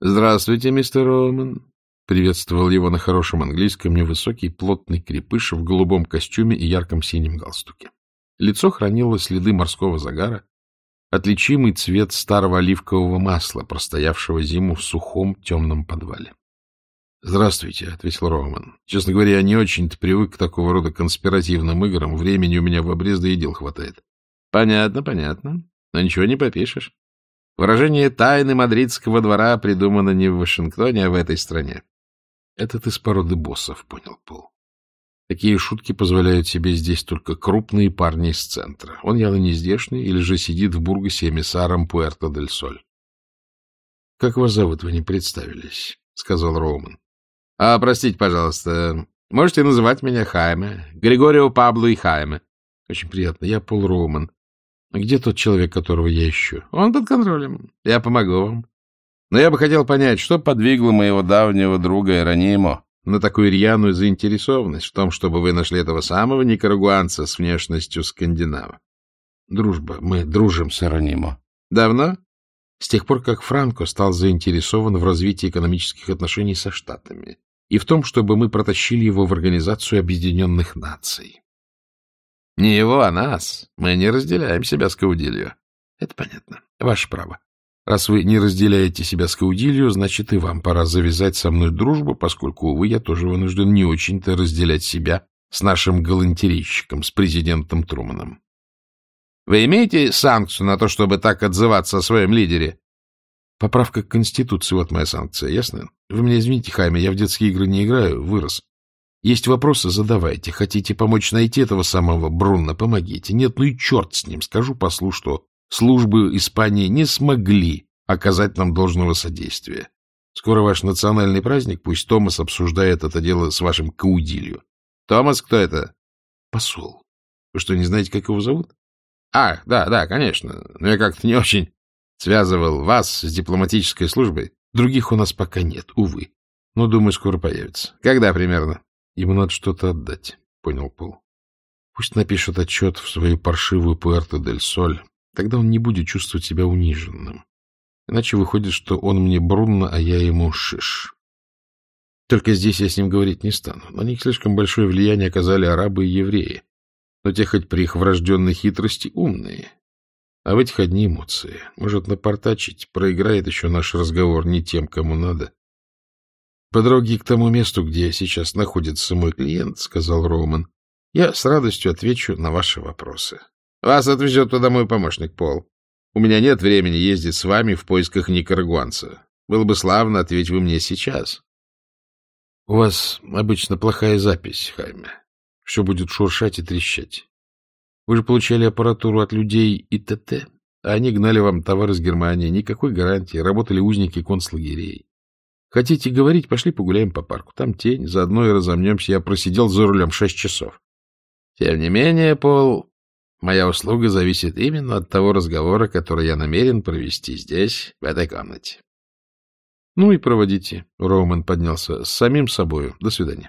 Здравствуйте, мистер Роуман. Приветствовал его на хорошем английском невысокий, плотный крепыш в голубом костюме и ярком синем галстуке. Лицо хранило следы морского загара, отличимый цвет старого оливкового масла, простоявшего зиму в сухом темном подвале. — Здравствуйте, — ответил Роуман. — Честно говоря, я не очень-то привык к такого рода конспиративным играм. Времени у меня в обрез да и дел хватает. — Понятно. Но ничего не попишешь. Выражение «тайны мадридского двора» придумано не в Вашингтоне, а в этой стране. — Это ты с породы боссов, — понял Пол. Такие шутки позволяют себе здесь только крупные парни из центра. Он явно не здешний или же сидит в Бургасе эмиссаром Пуэрто-дель-Соль. — Как вас зовут, вы не представились, — сказал Роуман. — простите, пожалуйста, можете называть меня Хайме. Григорио Пабло и Хайме. — Очень приятно. Я Пол Роуман. — Где тот человек, которого я ищу? — Он под контролем. Я помогу вам. Но я бы хотел понять, что подвигло моего давнего друга Иеронимо на такую рьяную заинтересованность в том, чтобы вы нашли этого самого никарагуанца с внешностью скандинава. — Дружба. Мы дружим с Иеронимо. — Давно? — С тех пор, как Франко стал заинтересован в развитии экономических отношений со Штатами и в том, чтобы мы протащили его в Организацию Объединенных Наций. — Не его, а нас. Мы не разделяем себя с Каудильо. — Это понятно. Ваше право. Раз вы не разделяете себя с Каудильо, значит, и вам пора завязать со мной дружбу, поскольку, увы, я тоже вынужден не очень-то разделять себя с нашим галантерейщиком, с президентом Труманом. — Вы имеете санкцию на то, чтобы так отзываться о своем лидере? — Поправка к Конституции, вот моя санкция, ясно? Вы меня извините, Хайме, я в детские игры не играю, вырос. Есть вопросы — задавайте. Хотите помочь найти этого самого Бруно — помогите. Нет, ну и черт с ним. Скажу послу, что службы Испании не смогли оказать нам должного содействия. Скоро ваш национальный праздник, пусть Томас обсуждает это дело с вашим Каудильо. — Томас кто это? — Посол. Вы что, не знаете, как его зовут? — да, конечно. Но я как-то не очень связывал вас с дипломатической службой. Других у нас пока нет, увы. Но, думаю, скоро появится. Когда примерно? Ему надо что-то отдать, понял Пол. Пусть напишет отчет в свою паршивую Пуэрто-дель-Соль. Тогда он не будет чувствовать себя униженным. Иначе выходит, что он мне Бруно, а я ему Шиш. Только здесь я с ним говорить не стану. На них слишком большое влияние оказали арабы и евреи. Но те хоть при их врожденной хитрости умные. А в этих одни эмоции. Может напортачить, проиграет еще наш разговор не тем, кому надо. — По дороге к тому месту, где сейчас находится мой клиент, — сказал Роуман, — я с радостью отвечу на ваши вопросы. — Вас отвезет туда мой помощник, Пол. У меня нет времени ездить с вами в поисках никарагуанца. Было бы славно, ответь вы мне сейчас. — У вас обычно плохая запись, Хайме. Все будет шуршать и трещать. Вы же получали аппаратуру от людей ИТТ, а они гнали вам товар из Германии. Никакой гарантии. Работали узники концлагерей. Хотите говорить, пошли погуляем по парку. Там тень, заодно и разомнемся. Я просидел за рулем 6 часов. Тем не менее, Пол, моя услуга зависит именно от того разговора, который я намерен провести здесь, в этой комнате. Ну и проводите. Роуман поднялся. С самим собою. До свидания.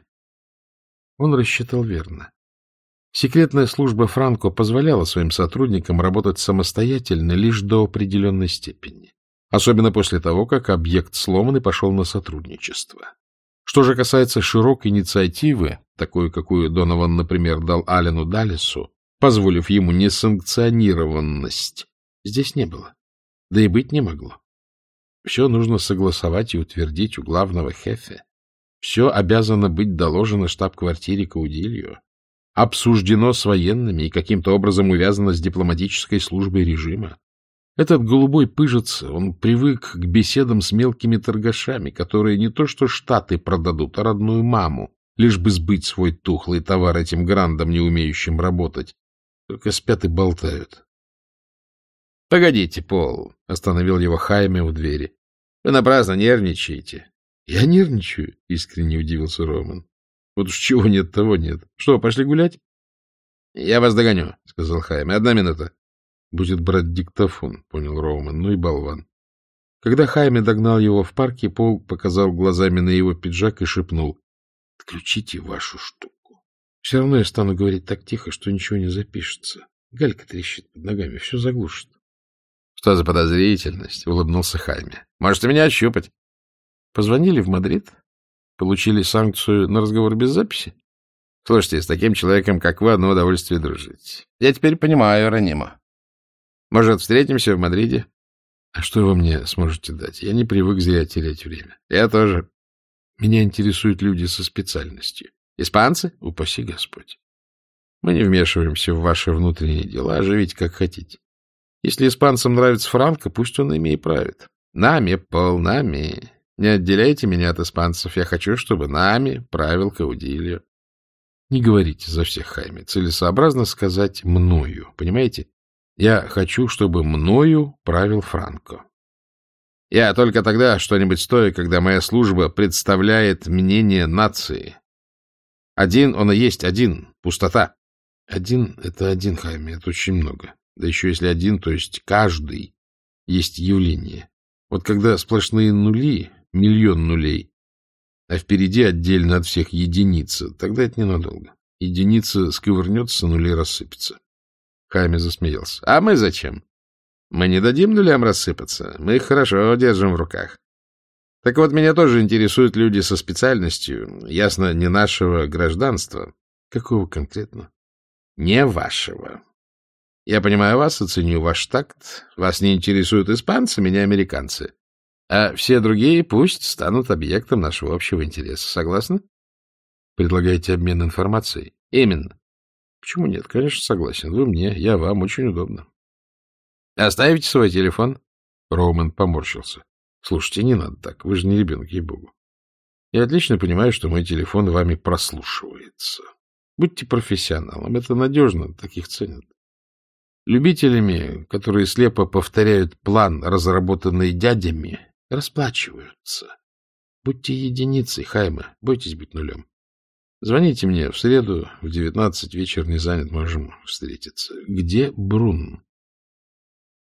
Он рассчитал верно. Секретная служба Франко позволяла своим сотрудникам работать самостоятельно лишь до определенной степени. Особенно после того, как объект сломан и пошел на сотрудничество. Что же касается широкой инициативы, такой, какую Донован, например, дал Алену Даллесу, позволив ему несанкционированность, здесь не было. Да и быть не могло. Все нужно согласовать и утвердить у главного хефе. Все обязано быть доложено штаб-квартире Каудильо, обсуждено с военными и каким-то образом увязано с дипломатической службой режима. Этот голубой пыжец, он привык к беседам с мелкими торгашами, которые не то что Штаты продадут, а родную маму, лишь бы сбыть свой тухлый товар этим грандам, не умеющим работать. Только спят и болтают. — Погодите, Пол, — остановил его Хайме у двери. — Вы напрасно нервничаете. — Я нервничаю, — искренне удивился Роман. — Вот уж чего нет, того нет. Что, пошли гулять? — Я вас догоню, — сказал Хайме. — 1 минута. Будет брать диктофон, — понял Роуман. Ну и болван. Когда Хайме догнал его в парке, Пол показал глазами на его пиджак и шепнул: — Отключите вашу штуку. Все равно я стану говорить так тихо, что ничего не запишется. Галька трещит под ногами, все заглушит. — Что за подозрительность? — улыбнулся Хайме. — Можете меня ощупать. Позвонили в Мадрид, получили санкцию на разговор без записи. Слушайте, с таким человеком, как вы, одно удовольствие дружить. Я теперь понимаю Ранима. Может, встретимся в Мадриде? А что вы мне сможете дать? Я не привык зря терять время. Я тоже. Меня интересуют люди со специальностью. Испанцы? Упаси Господь. Мы не вмешиваемся в ваши внутренние дела, а живите как хотите. Если испанцам нравится Франко, пусть он ими и правит. Нами, Пол, нами. Не отделяйте меня от испанцев. Я хочу, чтобы нами правил Каудильо. Не говорите за всех, Хайме. Целесообразно сказать «мною». Понимаете? Я хочу, чтобы мною правил Франко. Я только тогда что-нибудь стою, когда моя служба представляет мнение нации. Один он и есть один. Пустота. Один — это один, Хайме. Это очень много. Да еще если один, то есть каждый есть явление. Вот когда сплошные нули, миллион нулей, а впереди отдельно от всех единица, тогда это ненадолго. Единица сковырнется, нулей рассыпется. Хайме засмеялся. А мы зачем? Мы не дадим нулям рассыпаться. Мы их хорошо держим в руках. Так вот, меня тоже интересуют люди со специальностью, ясно, не нашего гражданства. Какого конкретно? Не вашего. Я понимаю вас и ценю ваш такт. Вас не интересуют испанцы, меня американцы. А все другие пусть станут объектом нашего общего интереса. Согласны? Предлагаете обмен информацией? Именно. Почему нет? Конечно, согласен. Вы мне, я вам. Очень удобно. Оставите свой телефон? Роуман поморщился. Слушайте, не надо так. Вы же не ребенок, ей-богу. Я отлично понимаю, что мой телефон вами прослушивается. Будьте профессионалом. Это надежно. Таких ценят. Любителями, которые слепо повторяют план, разработанный дядями, расплачиваются. Будьте единицей, Хайме. Бойтесь быть нулем. Звоните мне в среду в 19 вечер, не занят, можем встретиться. Где Брун?